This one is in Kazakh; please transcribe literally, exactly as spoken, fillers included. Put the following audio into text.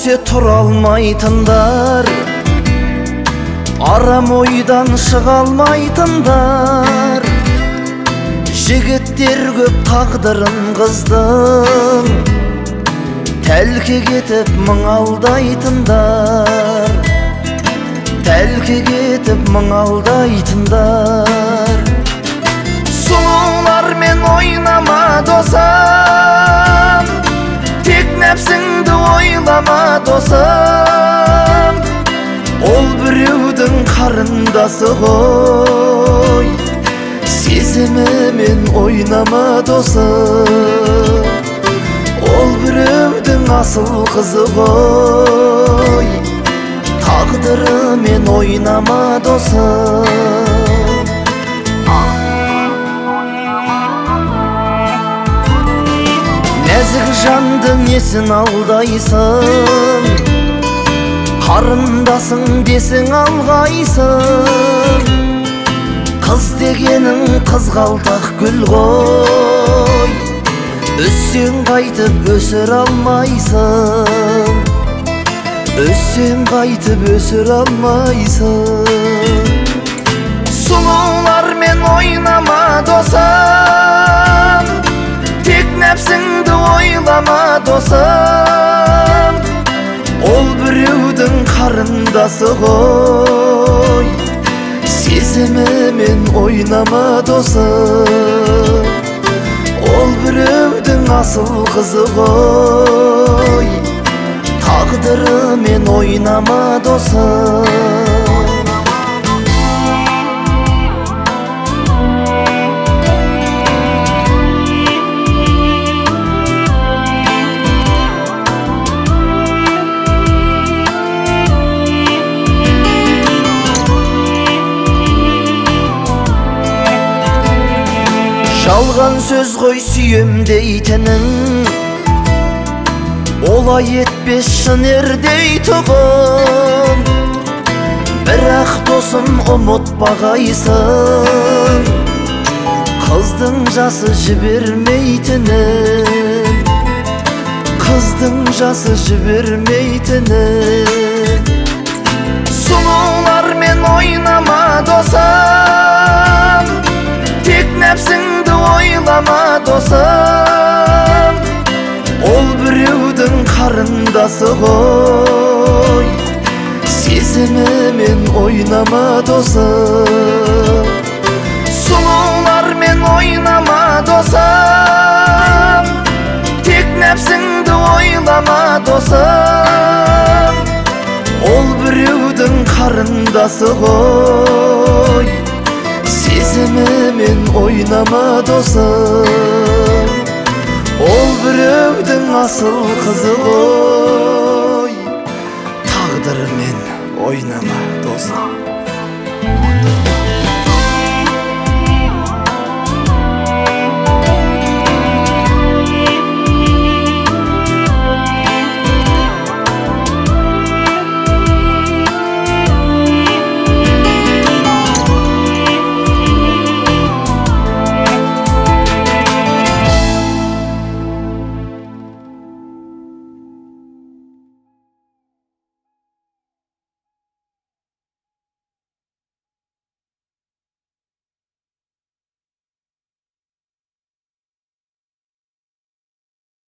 көрсе тұра алмайтындар, арам ойдан шыға алмайтындар. Жігіттер көп тағдырын қыздың, тәлке кетіп мың алдайтындар, тәлке кетіп мың алдайтындар. Сұлулармен ойнама досым, тек нәпсіңді ойлама досым. Ол біреудің қарындасы ғой, сезімімен ойнама досым. Ол біреудің асыл қызы ғой, тағдырымен ойнама досым. Нәзік жанды несін алдайсың, қарындасың десің алғайсың. Қыз дегенің қызғалдақ гүл ғой, өссең қайтып өсір алмайсың, өссең қайтып өсір алмайсың. Сұлулармен ойнама досым, тек нәпсіңді ойлама досым. Ол біреудің қарындасы ғой, сезімімен ойнама досым. Ол біреудің асыл қызы ғой, тағдырымен ойнама досым. Жалған сөз ғой сүйем дейтінің, олай етпес шын ердейтұғын. Бірақ досым ұмытпағайсың, қыздың жасы жібермейтінін, қыздың жасы жібермейтінін. Сұлулармен ойнама досым, тек нәпсіңді ойлама досым. Ол біреудің қарындасы ғой, сезімімен ойнама досым. Сұлулармен ойнама досым, тек нәпсіңді ойлама досым. Ол біреудің қарындасы ғой, сезімімен ойнама досым. Ол біреудің асыл қызы ғой, тағдырымен ойнама досым.